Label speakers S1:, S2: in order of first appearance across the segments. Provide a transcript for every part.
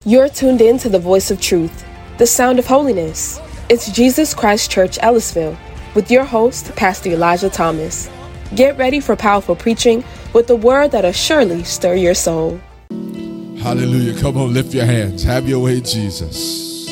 S1: You're tuned in to the voice of truth, the sound of holiness. It's Jesus Christ Church, Ellisville, with your host, Pastor Elijah Thomas. Get ready for powerful preaching with the word that'll surely stir your soul.
S2: Hallelujah. Come on, lift your hands. Have your way, Jesus.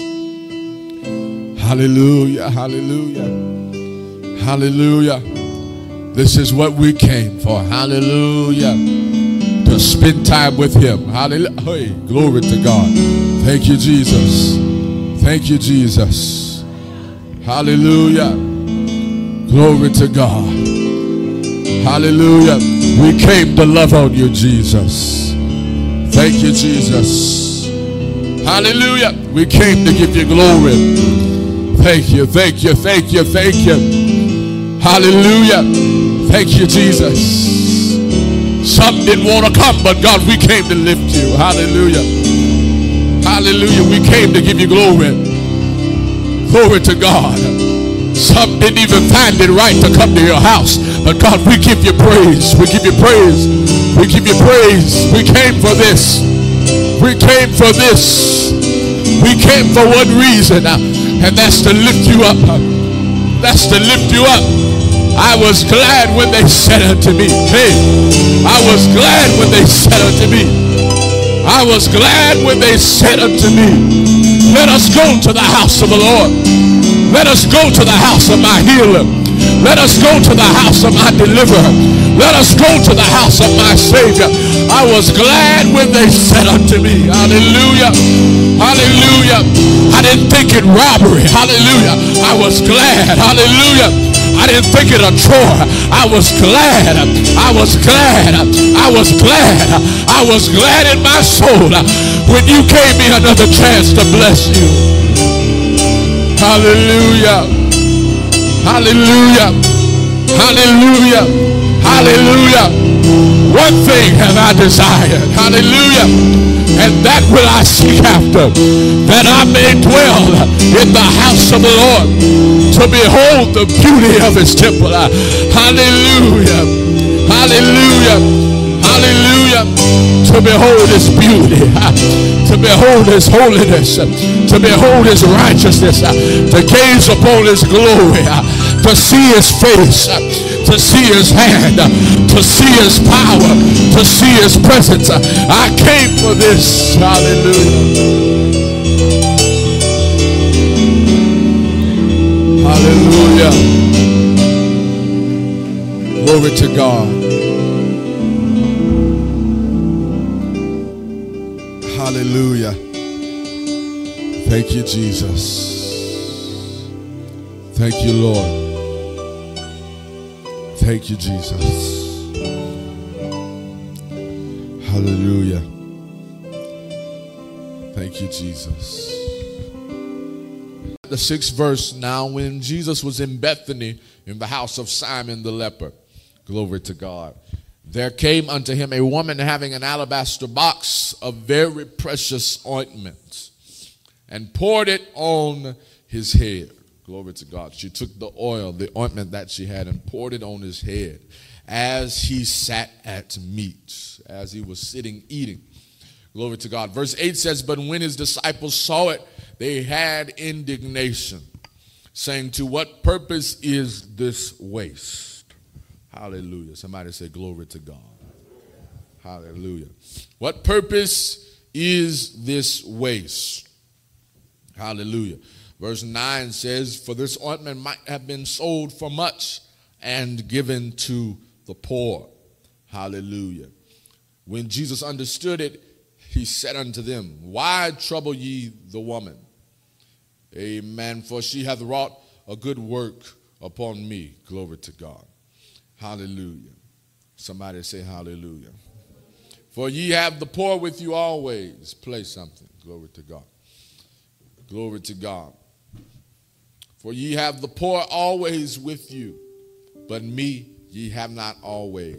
S2: Hallelujah, hallelujah, hallelujah. This is what we came for. Hallelujah. To spend time with him. Hallelujah. Hey, glory to God. Thank you, Jesus. Thank you, Jesus. Hallelujah. Glory to God. Hallelujah. We came to love on you, Jesus. Thank you, Jesus. Hallelujah. We came to give you glory. Thank you, thank you, thank you, thank you. Hallelujah. Thank you, Jesus. Some didn't want to come, but God, we came to lift you. Hallelujah. Hallelujah. We came to give you glory. Glory to God. Some didn't even find it right to come to your house, but God, we give you praise. We give you praise. We give you praise. We came for this. We came for this. We came for one reason, and that's to lift you up. That's to lift you up. I was glad when they said unto me, hey, I was glad when they said unto me, I was glad when they said unto me, let us go to the house of the Lord. Let us go to the house of my healer. Let us go to the house of my deliverer. Let us go to the house of my Savior. I was glad when they said unto me, hallelujah, hallelujah. I didn't think it robbery, hallelujah. I was glad, hallelujah. I didn't think it a chore. I was glad. I was glad. I was glad. I was glad in my soul when you gave me another chance to bless you. Hallelujah. Hallelujah. Hallelujah. Hallelujah. One thing have I desired. Hallelujah. And that will I seek after, that I may dwell in the house of the Lord, to behold the beauty of his temple. Hallelujah. Hallelujah. Hallelujah. To behold his beauty, to behold his holiness, to behold his righteousness, to gaze upon his glory, to see his face, to see his hand, to see his power, to see his presence. I came for this. Hallelujah. Hallelujah. Glory to God. Hallelujah. Thank you, Jesus. Thank you, Lord. Thank you, Jesus. Hallelujah. Thank you, Jesus. The 6th verse. Now when Jesus was in Bethany in the house of Simon the leper, glory to God, there came unto him a woman having an alabaster box of very precious ointment, and poured it on his head. Glory to God. She took the oil, the ointment that she had, and poured it on his head as he sat at meat, as he was sitting eating. Glory to God. Verse 8 says, but when his disciples saw it, they had indignation, saying, to what purpose is this waste? Hallelujah. Somebody say, glory to God. Hallelujah. What purpose is this waste? Hallelujah. Verse 9 says, for this ointment might have been sold for much and given to the poor. Hallelujah. When Jesus understood it, he said unto them, why trouble ye the woman? Amen. For she hath wrought a good work upon me. Glory to God. Hallelujah. Somebody say hallelujah. For ye have the poor with you always. Play something. Glory to God. Glory to God. For ye have the poor always with you, but me ye have not always.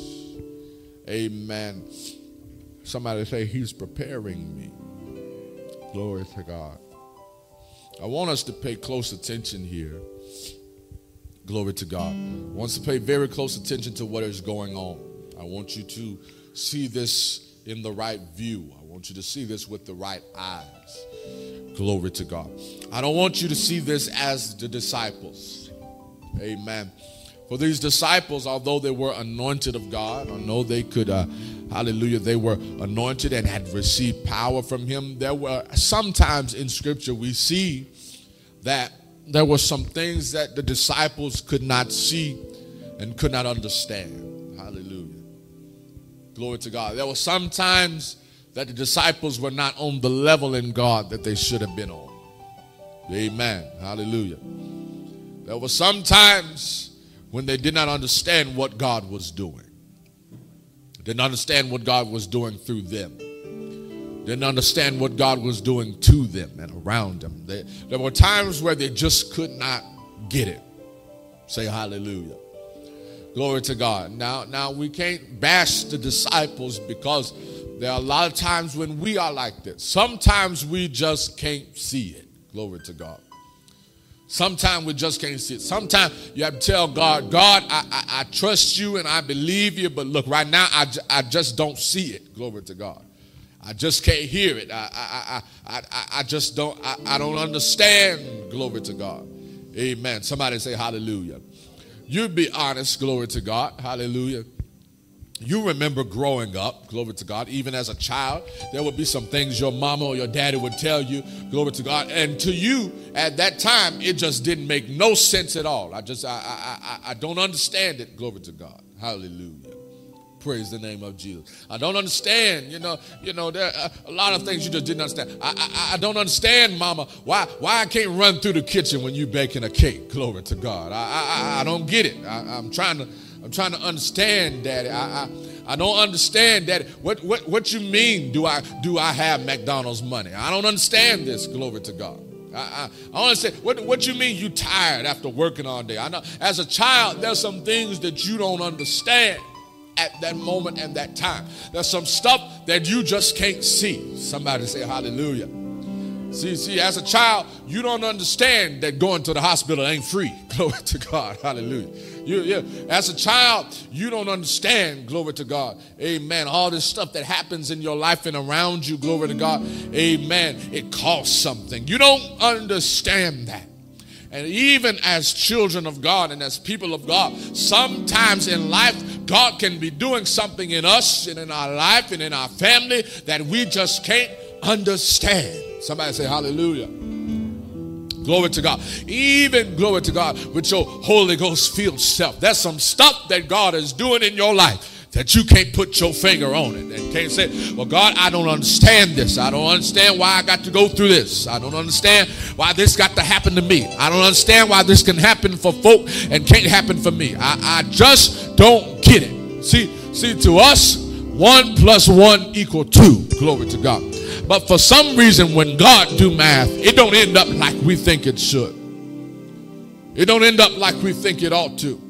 S2: Amen. Somebody say, he's preparing me. Glory to God. I want us to pay close attention here. Glory to God. I want us to pay very close attention to what is going on. I want you to see this in the right view. I want you to see this with the right eyes. Glory to God. I don't want you to see this as the disciples. Amen. For these disciples, although they were anointed of God, although they could, hallelujah, they were anointed and had received power from him, there were sometimes in Scripture we see that there were some things that the disciples could not see and could not understand. Hallelujah. Glory to God. There were some times that the disciples were not on the level in God that they should have been on. Amen. Hallelujah. There were some times when they did not understand what God was doing. Didn't understand what God was doing through them. Didn't understand what God was doing to them and around them. There were times where they just could not get it. Say hallelujah. Glory to God. Now we can't bash the disciples because there are a lot of times when we are like this. Sometimes we just can't see it. Glory to God. Sometimes we just can't see it. Sometimes you have to tell God, I trust you and I believe you, but look, right now I just don't see it. Glory to God. I just can't hear it. I just don't, I don't understand. Glory to God. Amen. Somebody say hallelujah. You be honest. Glory to God. Hallelujah. You remember growing up, glory to God, even as a child, there would be some things your mama or your daddy would tell you, glory to God, and to you at that time, it just didn't make no sense at all. I don't understand it, glory to God. Hallelujah. Praise the name of Jesus. I don't understand, you know, there are a lot of things you just didn't understand. I don't understand, mama, why I can't run through the kitchen when you baking a cake, glory to God. I don't get it. I'm trying to understand, Daddy. I don't understand, Daddy. What you mean? Do I have McDonald's money? I don't understand this. Glory to God. I don't understand. What you mean? You tired after working all day? I know. As a child, there's some things that you don't understand at that moment and that time. There's some stuff that you just can't see. Somebody say hallelujah. See, as a child, you don't understand that going to the hospital ain't free. Glory to God. Hallelujah. As a child, you don't understand, glory to God. Amen. All this stuff that happens in your life and around you, glory to God. Amen. It costs something. You don't understand that. And even as children of God and as people of God, sometimes in life, God can be doing something in us and in our life and in our family that we just can't understand. Somebody say hallelujah. Glory to God. Even glory to God with your Holy Ghost filled self. There's some stuff that God is doing in your life that you can't put your finger on it and can't say, well, God, I don't understand this. I don't understand why I got to go through this. I don't understand why this got to happen to me. I don't understand why this can happen for folk and can't happen for me. I just don't get it. See, to us, 1 + 1 = 2. Glory to God. But for some reason, when God do math, it don't end up like we think it should. It don't end up like we think it ought to.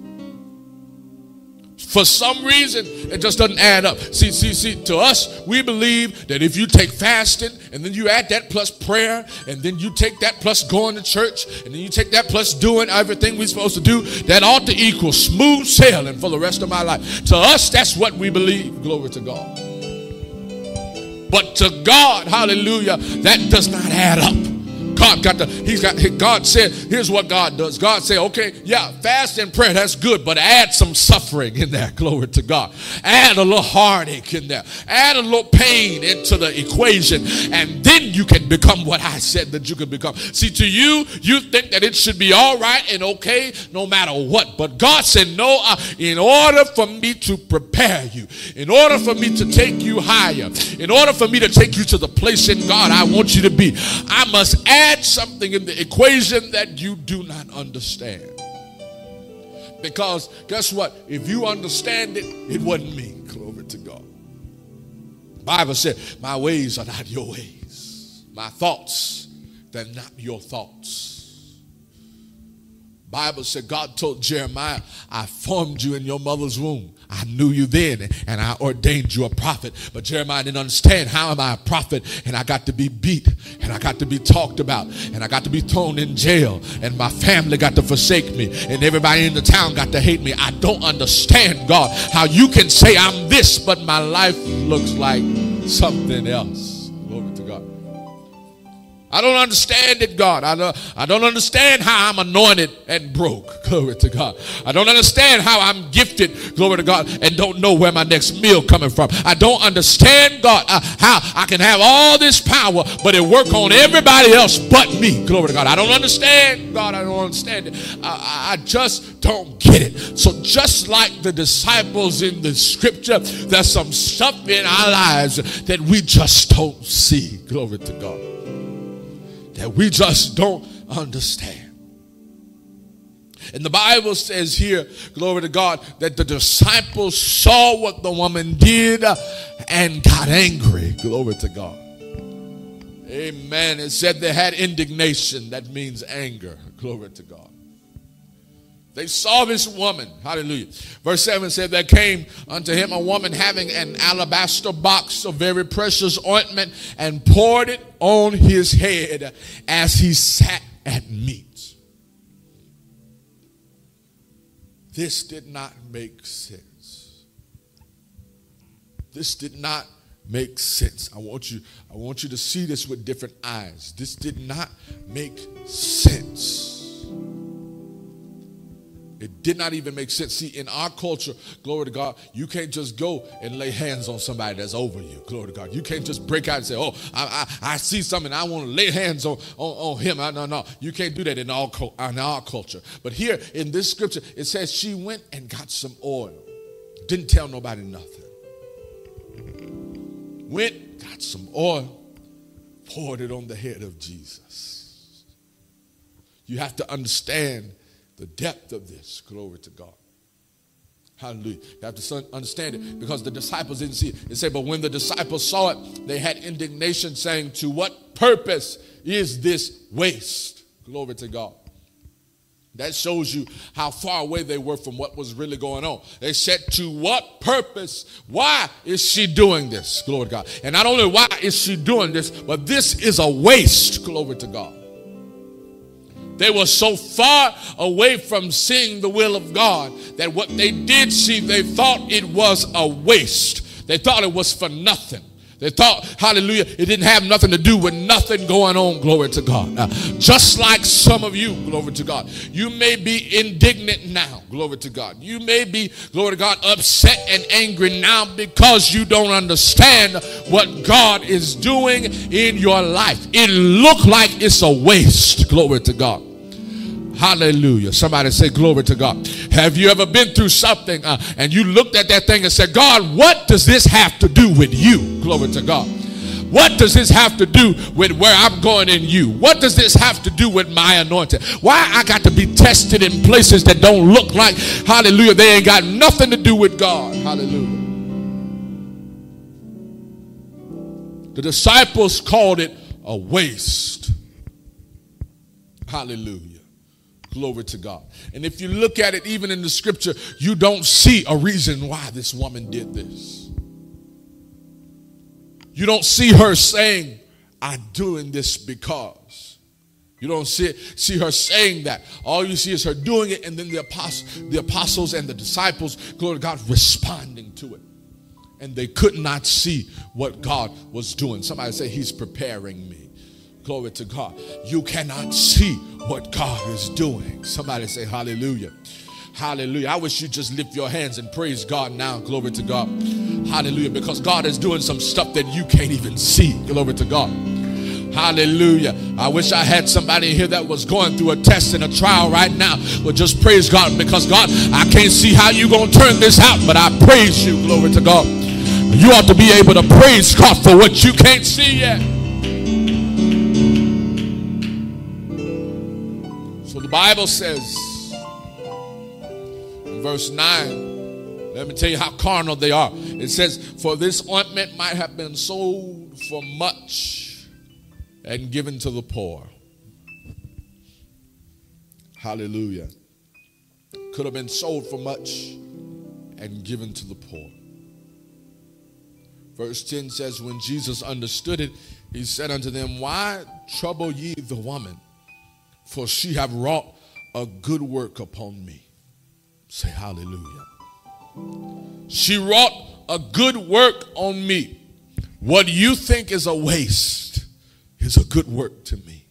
S2: For some reason, it just doesn't add up. See, to us, we believe that if you take fasting, and then you add that plus prayer, and then you take that plus going to church, and then you take that plus doing everything we're supposed to do, that ought to equal smooth sailing for the rest of my life. To us, that's what we believe. Glory to God. But to God, hallelujah, that does not add up. God said, here's what God does. God said, okay, yeah, fast and prayer, that's good, but add some suffering in there. Glory to God. Add a little heartache in there. Add a little pain into the equation, and then you can become what I said that you can become. See, to you, you think that it should be all right and okay no matter what. But God said, no, in order for me to prepare you, in order for me to take you higher, in order for me to take you to the place in God I want you to be, I must add something in the equation that you do not understand. Because guess what? If you understand it, it wasn't me. Glory to God. The Bible said, my ways are not your ways. My thoughts, they're not your thoughts. Bible said God told Jeremiah, I formed you in your mother's womb. I knew you then, and I ordained you a prophet. But Jeremiah didn't understand, how am I a prophet? And I got to be beat, and I got to be talked about, and I got to be thrown in jail, and my family got to forsake me, and everybody in the town got to hate me. I don't understand, God, how you can say I'm this, but my life looks like something else. Glory to God. I don't understand it, God. I don't understand how I'm anointed and broke. Glory to God. I don't understand how I'm gifted, glory to God, and don't know where my next meal coming from. I don't understand, God, how I can have all this power, but it work on everybody else but me. Glory to God. I don't understand, God. I don't understand it. I just don't get it. So just like the disciples in the scripture, there's some stuff in our lives that we just don't see. Glory to God. That we just don't understand. And the Bible says here, glory to God, that the disciples saw what the woman did and got angry. Glory to God. Amen. It said they had indignation. That means anger. Glory to God. They saw this woman. Hallelujah. Verse 7 said, there came unto him a woman having an alabaster box of very precious ointment, and poured it on his head as he sat at meat. This did not make sense. This did not make sense. I want you to see this with different eyes. This did not make sense. It did not even make sense. See, in our culture, glory to God, you can't just go and lay hands on somebody that's over you. Glory to God. You can't just break out and say, oh, I see something, I want to lay hands on him. No. You can't do that in our culture. But here in this scripture, it says she went and got some oil. Didn't tell nobody nothing. Went, got some oil, poured it on the head of Jesus. You have to understand the depth of this. Glory to God. Hallelujah. You have to understand it, because the disciples didn't see it. It said, but when the disciples saw it, they had indignation, saying, to what purpose is this waste? Glory to God. That shows you how far away they were from what was really going on. They said, to what purpose? Why is she doing this? Glory to God. And not only why is she doing this, but this is a waste. Glory to God. They were so far away from seeing the will of God that what they did see, they thought it was a waste. They thought it was for nothing. They thought, hallelujah, it didn't have nothing to do with nothing going on, glory to God. Just like some of you, glory to God, you may be indignant now, glory to God. You may be, glory to God, upset and angry now because you don't understand what God is doing in your life. It looks like it's a waste, glory to God. Hallelujah. Somebody say glory to God. Have you ever been through something and you looked at that thing and said, God, what does this have to do with you? Glory to God. What does this have to do with where I'm going in you? What does this have to do with my anointing? Why I got to be tested in places that don't look like, hallelujah, they ain't got nothing to do with God. Hallelujah. The disciples called it a waste. Hallelujah. Glory to God. And if you look at it, even in the scripture, you don't see a reason why this woman did this. You don't see her saying, I'm doing this because. You don't see her saying that. All you see is her doing it, and then the apostles and the disciples, glory to God, responding to it. And they could not see what God was doing. Somebody say, he's preparing me. Glory to God. You cannot see what God is doing. Somebody say hallelujah. Hallelujah. I wish you'd just lift your hands and praise God now. Glory to God. Hallelujah. Because God is doing some stuff that you can't even see. Glory to God. Hallelujah. I wish I had somebody here that was going through a test and a trial right now. But just praise God, because God, I can't see how you're going to turn this out, but I praise you. Glory to God. You ought to be able to praise God for what you can't see yet. So the Bible says in verse 9, let me tell you how carnal they are. It says, for this ointment might have been sold for much and given to the poor. Hallelujah. could have been sold for much and given to the poor. Verse 10 says, when Jesus understood it, he said unto them, why trouble ye the woman? For she have wrought a good work upon me. Say hallelujah. She wrought a good work on me. What you think is a waste is a good work to me.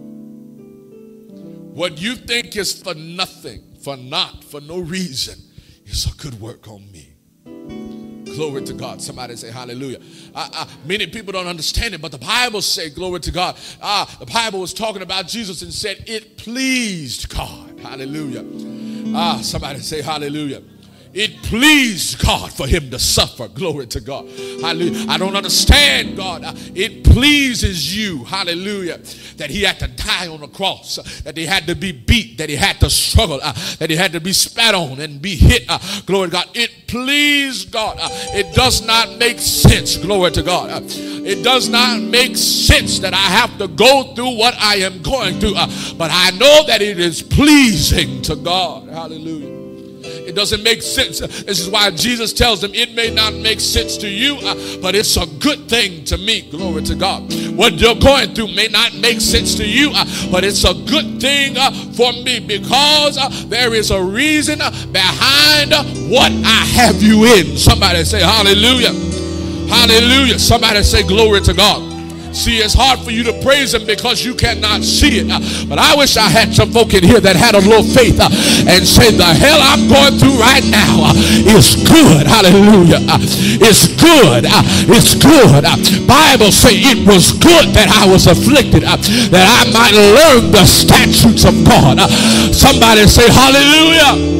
S2: What you think is for nothing, for naught, for no reason, is a good work on me. Glory to God. Somebody say hallelujah. Many people don't understand it, but the Bible say, glory to God. The Bible was talking about Jesus and said it pleased God. Hallelujah. Somebody say hallelujah. It pleased God for him to suffer. Glory to God. Hallelujah. I don't understand, God. It pleases you, hallelujah, that he had to die on the cross, that he had to be beat, that he had to struggle, that he had to be spat on and be hit. Glory to God. It pleased God. It does not make sense. Glory to God. It does not make sense that I have to go through what I am going through, but I know that it is pleasing to God. Hallelujah. It doesn't make sense. This is why Jesus tells them it may not make sense to you, but it's a good thing to me. Glory to God. What you're going through may not make sense to you, but it's a good thing for me, because there is a reason behind what I have you in. Somebody say hallelujah. Hallelujah. Somebody say glory to God. See, it's hard for you to praise him because you cannot see it. But I wish I had some folk in here that had a little faith and say, the hell I'm going through right now is good. Hallelujah. It's good. It's good. Bible say it was good that I was afflicted, that I might learn the statutes of God. Somebody say hallelujah.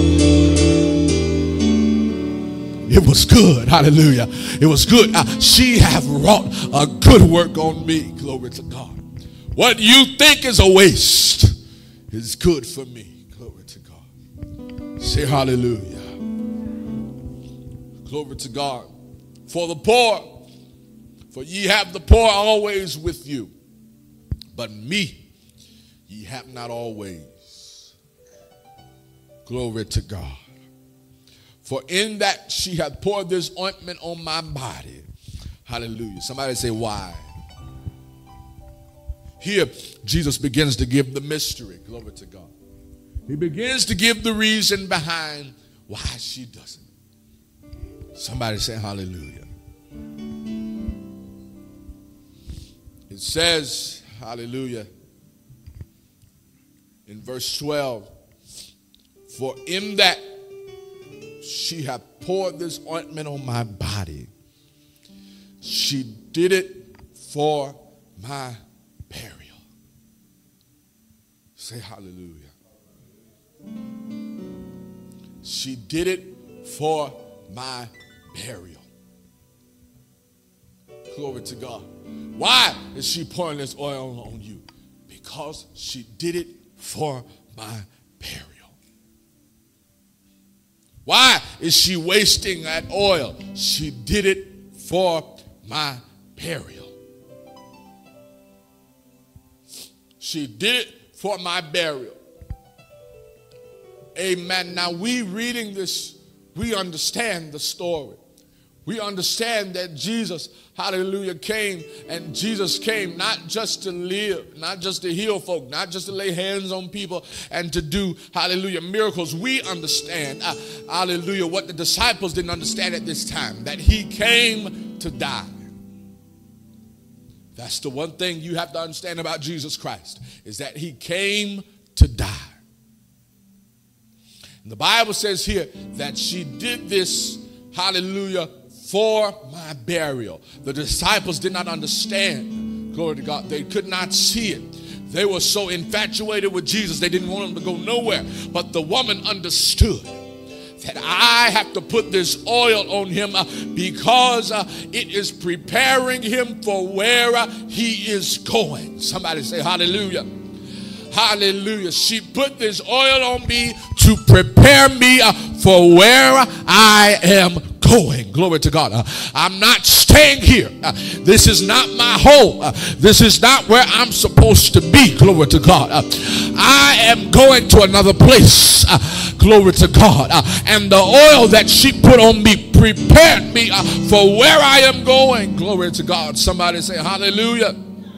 S2: It was good. Hallelujah. It was good. She have wrought a good work on me. Glory to God. What you think is a waste is good for me. Glory to God. Say hallelujah. Glory to God. For the poor, for ye have the poor always with you, but me ye have not always. Glory to God. For in that she hath poured this ointment on my body. Hallelujah. Somebody say, why? Here, Jesus begins to give the mystery. Glory to God. He begins to give the reason behind why she does it. Somebody say, hallelujah. It says, hallelujah, in verse 12, for in that she hath poured this ointment on my body, she did it for my burial. Say hallelujah. She did it for my burial. Glory to God. Why is she pouring this oil on you? Because she did it for my burial. Why is she wasting that oil? She did it for my burial. She did it for my burial. Amen. Now we reading this, we understand the story. We understand that Jesus, hallelujah, came, and Jesus came not just to live, not just to heal folk, not just to lay hands on people and to do, hallelujah, miracles. We understand, hallelujah, what the disciples didn't understand at this time, that he came to die. That's the one thing you have to understand about Jesus Christ, is that he came to die. And the Bible says here that she did this, hallelujah, for my burial. The disciples did not understand. Glory to God. They could not see it. They were so infatuated with Jesus, they didn't want him to go nowhere. But the woman understood that I have to put this oil on him because it is preparing him for where he is going. Somebody say hallelujah. Hallelujah. She put this oil on me to prepare me for where I am going. Glory to God. I'm not staying here. This is not my home. This is not where I'm supposed to be. Glory to God. I am going to another place. glory to God. And the oil that she put on me prepared me for where I am going. Glory to God. Somebody say hallelujah.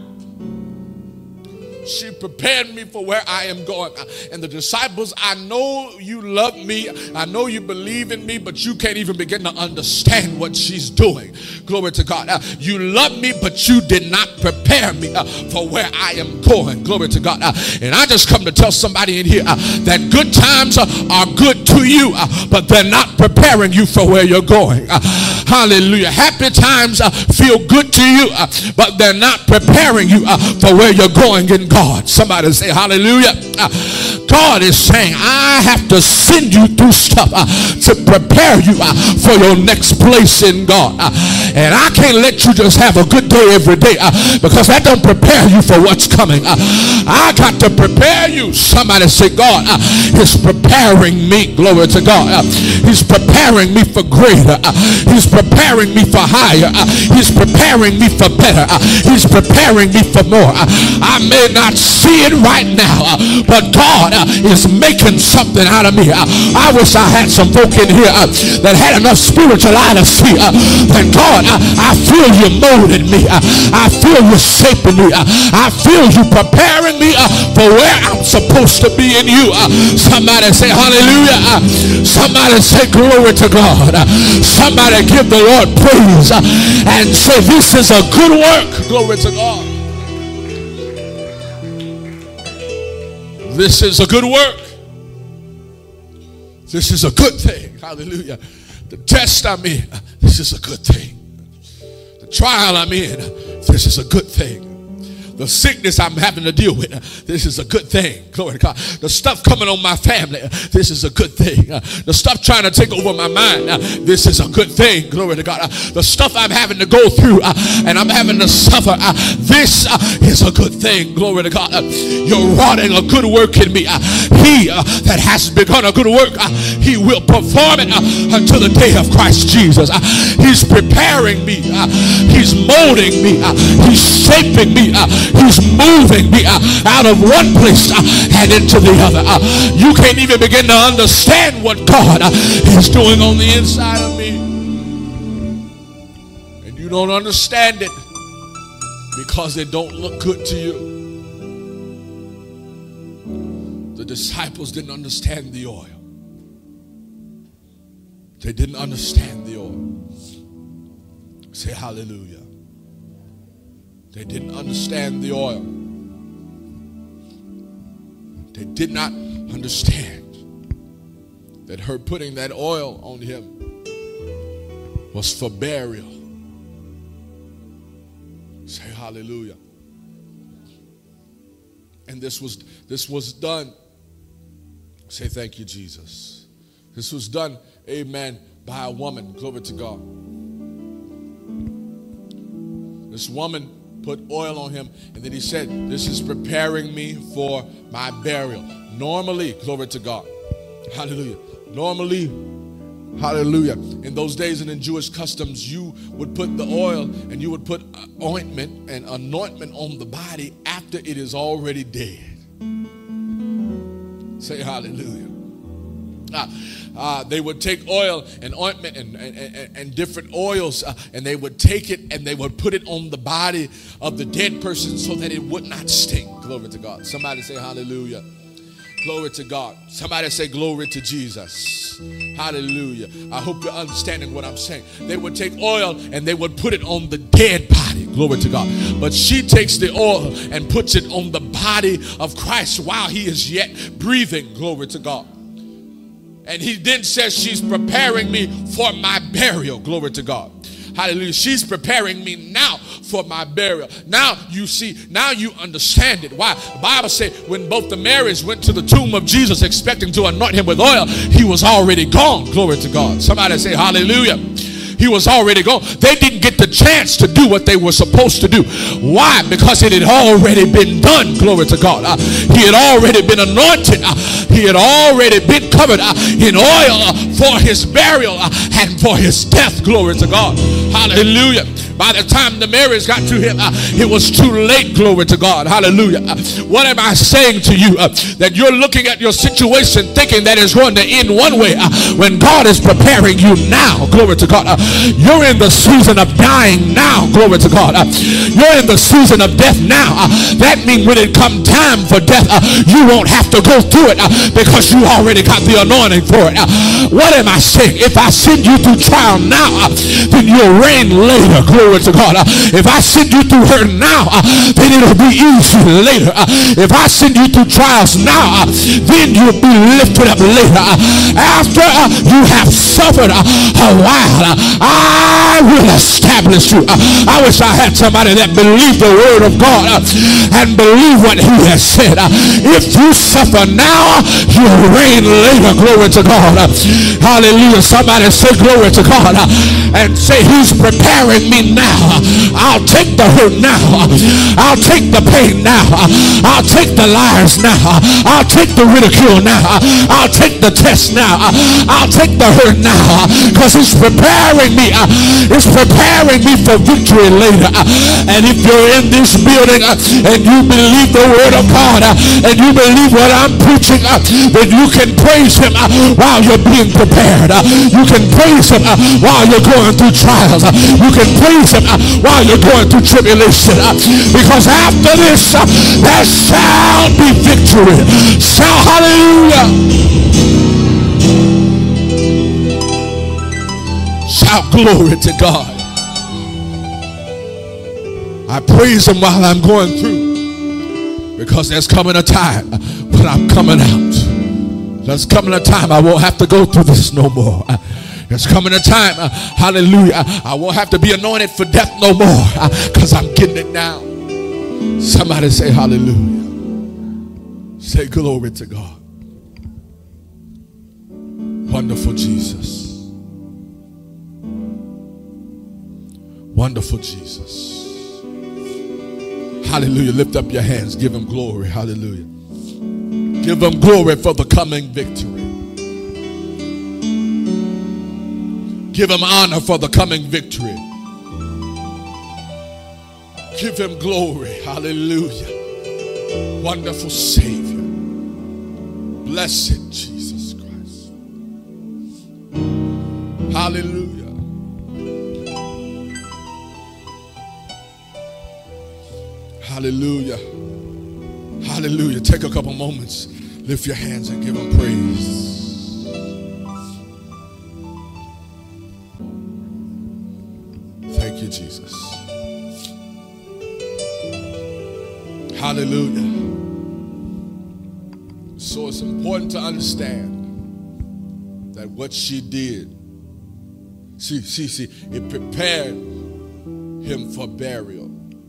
S2: She prepared me for where I am going. And the disciples, I know you love me. I know you believe in me, but you can't even begin to understand what she's doing. Glory to God. You love me, but you did not prepare me for where I am going. Glory to God. And I just come to tell somebody in here that good times are good to you, but they're not preparing you for where you're going. Hallelujah. Happy times feel good to you, but they're not preparing you for where you're going in God. Somebody say hallelujah. God is saying, I have to send you through stuff to prepare you for your next place in God. And I can't let you just have a good day every day because that don't prepare you for what's coming. I got to prepare you. Somebody say, God is preparing me. Glory to God. He's preparing me for greater. He's preparing me for higher. He's preparing me for better. He's preparing me for more. I may not see it right now, but God is making something out of me. I wish I had some folk in here that had enough spiritual eye to see that God, I feel you molding me. I feel you shaping me. I feel you preparing me for where I'm supposed to be in you. Somebody say hallelujah. Somebody say glory to God. Somebody give the Lord praise and say this is a good work. Glory to God. This is a good work. This is a good thing. Hallelujah. The test I'm in, this is a good thing. The trial I'm in, this is a good thing. The sickness I'm having to deal with, this is a good thing. Glory to God. The stuff coming on my family, this is a good thing. The stuff trying to take over my mind, this is a good thing. Glory to God. The stuff I'm having to go through and I'm having to suffer, this is a good thing. Glory to God. You're wrought a good work in me. He that has begun a good work, he will perform it until the day of Christ Jesus. He's preparing me. He's molding me. He's shaping me. He's moving me out of one place and into the other. You can't even begin to understand what God is doing on the inside of me. And you don't understand it because it don't look good to you. The disciples didn't understand the oil. They didn't understand the oil. Say hallelujah. They didn't understand the oil. They did not understand that her putting that oil on him was for burial. Say hallelujah. And this was done. Say thank you, Jesus. This was done, amen, by a woman. Glory to God. This woman put oil on him, and then he said, this is preparing me for my burial. Normally, glory to God, hallelujah, normally, hallelujah, in those days and in Jewish customs, you would put the oil and you would put ointment and anointment on the body after it is already dead. Say hallelujah. They would take oil and ointment and different oils, and they would take it and they would put it on the body of the dead person so that it would not stink. Glory to God. Somebody say hallelujah. Glory to God. Somebody say glory to Jesus. Hallelujah. I hope you're understanding what I'm saying. They would take oil and they would put it on the dead body. Glory to God. But she takes the oil and puts it on the body of Christ while he is yet breathing. Glory to God. And he then says, she's preparing me for my burial. Glory to God. Hallelujah. She's preparing me now for my burial. Now you see, now you understand it. Why? The Bible says when both the Marys went to the tomb of Jesus expecting to anoint him with oil, he was already gone. Glory to God. Somebody say hallelujah. He was already gone. They didn't get the chance to do what they were supposed to do. Why? Because it had already been done. Glory to God. He had already been anointed. He had already been covered in oil for his burial and for his death. Glory to God. Hallelujah. By the time the marriage got to him, it was too late. Glory to God. Hallelujah. What am I saying to you? That you're looking at your situation thinking that it's going to end one way when God is preparing you now. Glory to God. You're in the season of dying now. Glory to God. You're in the season of death now. That means when it come time for death, you won't have to go through it because you already got the anointing for it. What am I saying? If I send you through trial now, then you'll reign later. Glory to God. If I send you through hurt now, then it'll be easy later. If I send you through trials now, then you'll be lifted up later. After you have suffered a while, I will establish you. I wish I had somebody that believed the word of God and believe what he has said. If you suffer now, you'll reign later. Glory to God. Hallelujah. Somebody say glory to God and say, he's preparing me now. I'll take the hurt now. I'll take the pain now. I'll take the lies now. I'll take the ridicule now. I'll take the test now. I'll take the hurt now, because it's preparing me. It's preparing me for victory later. And if you're in this building and you believe the word of God and you believe what I'm preaching, then you can praise him while you're being prepared. You can praise him while you're going through trials. You can praise him while you're going through tribulation, because after this there shall be victory. Shout hallelujah. Shout glory to God. I praise him while I'm going through, because there's coming a time when I'm coming out. There's coming a time I won't have to go through this no more. There's coming a time, hallelujah, I won't have to be anointed for death no more, because I'm getting it now. Somebody say hallelujah. Say glory to God. Wonderful Jesus. Wonderful Jesus. Hallelujah. Lift up your hands. Give him glory. Hallelujah. Give him glory for the coming victory. Give him honor for the coming victory. Give him glory. Hallelujah. Wonderful Savior. Blessed Jesus Christ. Hallelujah. Hallelujah. Hallelujah. Take a couple moments. Lift your hands and give him praise. Thank you, Jesus. Hallelujah. So it's important to understand that what she did, see, it prepared him for burial.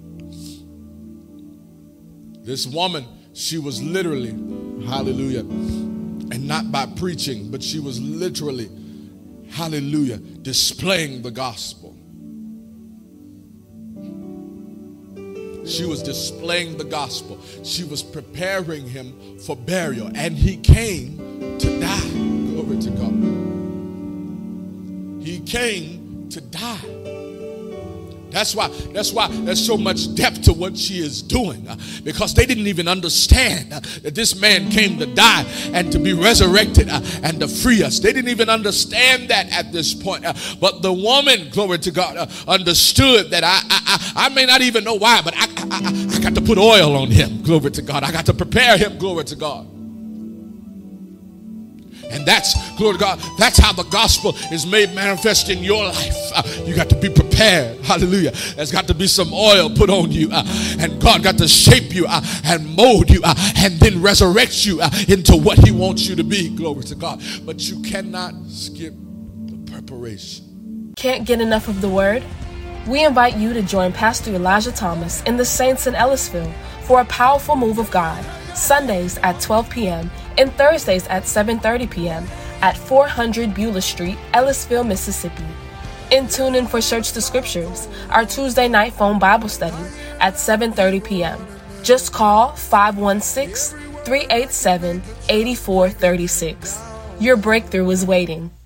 S2: This woman, she was literally, hallelujah, and not by preaching, but she was literally, hallelujah, displaying the gospel. She was displaying the gospel. She was preparing him for burial, and he came to die. Glory to God. He came to die. That's why there's so much depth to what she is doing, because they didn't even understand that this man came to die and to be resurrected and to free us. They didn't even understand that at this point. But the woman, glory to God, understood that I may not even know why, but I got to put oil on him, glory to God. I got to prepare him, glory to God. And that's, glory to God, that's how the gospel is made manifest in your life. You got to be prepared. Hallelujah. There's got to be some oil put on you. And God got to shape you and mold you and then resurrect you into what he wants you to be. Glory to God. But you cannot skip the preparation.
S1: Can't get enough of the word? We invite you to join Pastor Elijah Thomas and the Saints in Ellisville for a powerful move of God, Sundays at 12 p.m. and Thursdays at 7:30 p.m. at 400 Beulah Street, Ellisville, Mississippi. And tune in for Search the Scriptures, our Tuesday night phone Bible study at 7:30 p.m. Just call 516-387-8436. Your breakthrough is waiting.